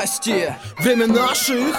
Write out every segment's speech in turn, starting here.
Здрасте! Время наших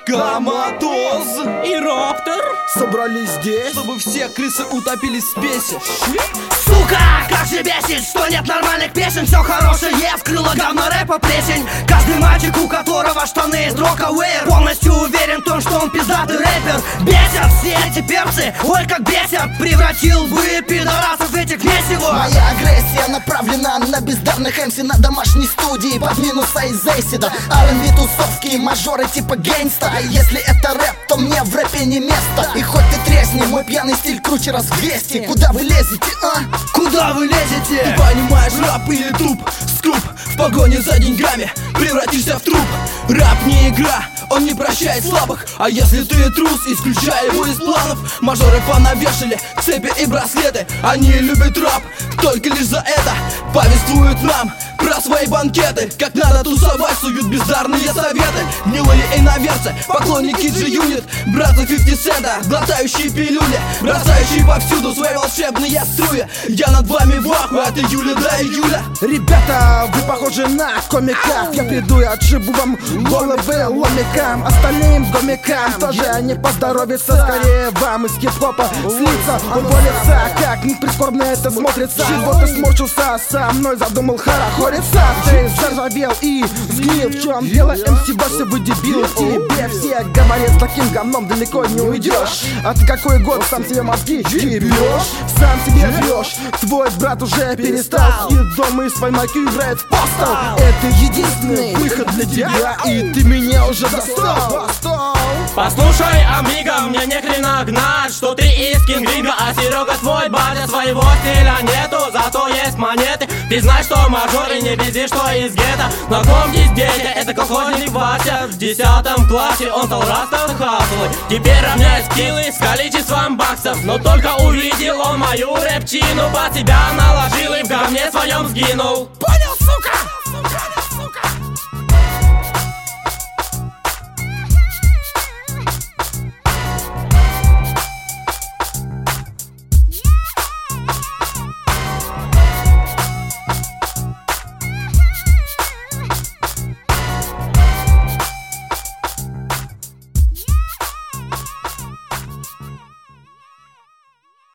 Коматоз и Роптер собрались здесь, чтобы все крысы утопились в спесе. Сука, как же бесит, что нет нормальных песен. Все хорошее вскрыло говно рэпа плесень. Каждый мальчик, у которого штаны из Rocawear, полностью уверен в том, что он пиздатый рэпер. Бесят все эти перцы, ой как бесят. Превратил бы пидорасов этих месиво. Моя агрессия направлена на бездарных МС на домашней студии под минуса из Эйсида. R&B тусовки, мажоры типа гейнста. А если это рэп, то мне в рэпе не место. И хоть ты тресни, мой пьяный стиль круче раз в 200. Куда вы лезете, а? Куда вы лезете? Ты понимаешь, рэп или труп? Скуп в погоне за деньгами превратишься в труп. Рэп не игра, он не прощает слабых. А если ты трус, исключай его из планов. Мажоры понавешали цепи и браслеты. Они любят рэп только лишь за это. Повествуют нам про свои банкеты, как надо тусовать, суют бездарные советы. Милые иноверцы, поклонники G-Unit, братья 50 цента, глотающие пилюли, бросающие повсюду свои волшебные струи. Я над вами в ахуе от июля до июля. Ребята, вы похожи на комиков. Я приду и отшибу вам головы ломикам. Остальным гомикам тоже не поздоровится. Скорее вам из хип-хопа слиться уволиться. Как ни прискорбно это смотрится. Чего ты сморщился, со мной задумал хорохориться. Ты заржавел и сгнил. В чем дело, МС Вася, вы дебил. Тебе все говорят, с таким говном далеко не уйдешь. А ты какой год сам себе мозги ебешь? Сам себе врешь. Твой брат уже перестал. И дома из свой маки играет в постал. Это единственный выход для тебя. И ты меня уже достал. Послушай, амиго, мне не хрена гнать, что ты из Кингринга, а Серега твой батя. Своего стиля нету, зато есть монеты. Ты знаешь, что мажоры не вези, что из гетто. На ком здесь дети, это колхозник Вася. В 10 классе он стал растом хаслой. Теперь равняет скиллы с количеством баксов. Но только увидел он мою рэпчину, под себя наложил и в говне своем сгинул.